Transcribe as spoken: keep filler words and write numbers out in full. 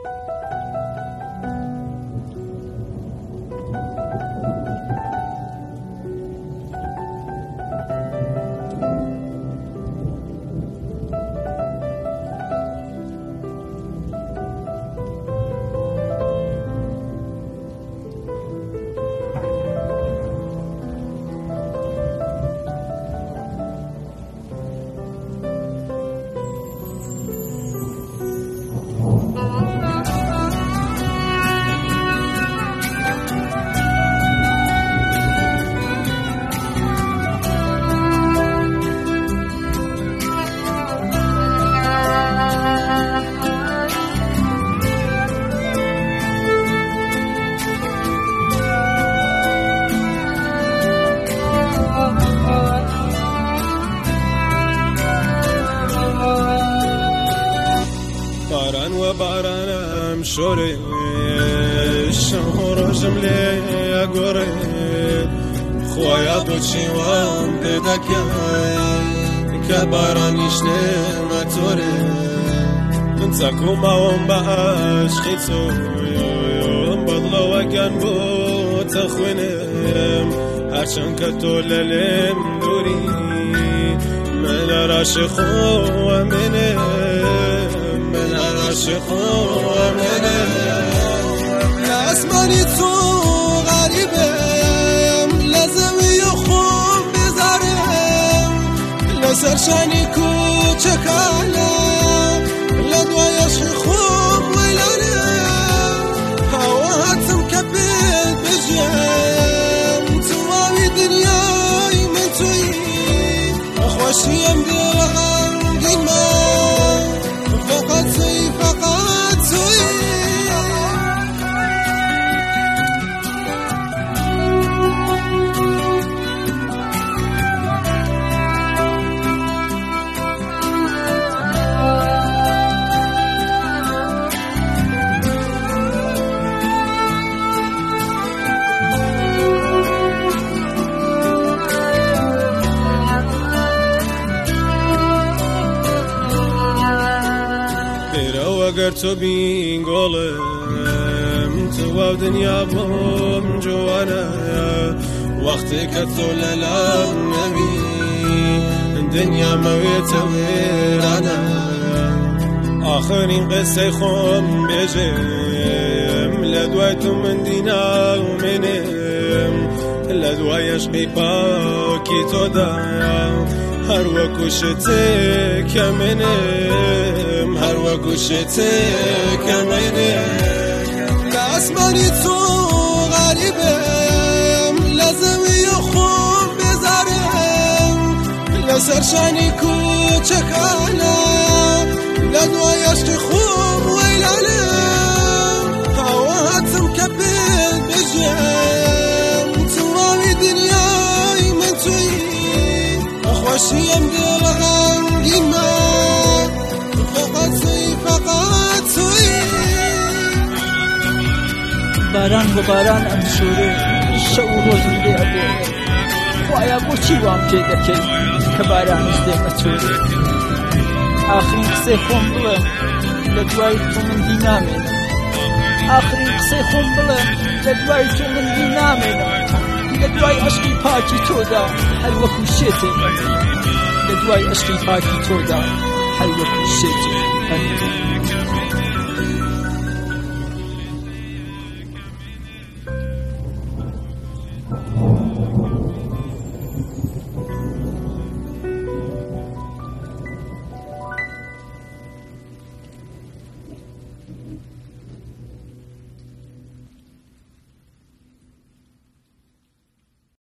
باران و بارانم شوری شهر جمله گورید خویا بچی وام دکای که بارانیش نماتوری نتاکو ماوم باش خیتو بدلا وگن بو تخوینم هرچند که تو للم دوری من عاشق و منه من عاشق و منه لاسمانی تو غریبم لازمی خوب بذارم لسرشانی کوچکانم لدوایش خوب ویلانم هواتم کبید بجم تمامی دنیای من توی خوشیم دل غمگین من فقط توی فقط توی اگر تو بین گلم تو و دنیا بم جوانه وقتی که تو للم نمی دنیا مویت ویرانه آخرین قصه خم بجم لدوای تو من دینا و منم لدوای عشقی پاکی تو دا هر وکو شته که منم هر وکو شته که منم لاسمانی تو غریبم لازمی خوب بذارم لسرشانی کوچکانم لدوای عشق خوب ویلانم هواتم کبید بجم تمامی دنیای من توی خوشیم دل غمگین من فقط توی فقط توی باران و باران ام شوری شو روزم دی ابو خوایا بوچی وام پیدا کرد که باران از دیم اتوری آخرین قصه خون بلم لدوای تو من دی نامینم آخرین قصه خون بلم لدوای تو من دی نامینم لدوای عشقی پاکی تو دا هر وکو شیطه لدوای عشقی پاکی تو دا هر وکو شیطه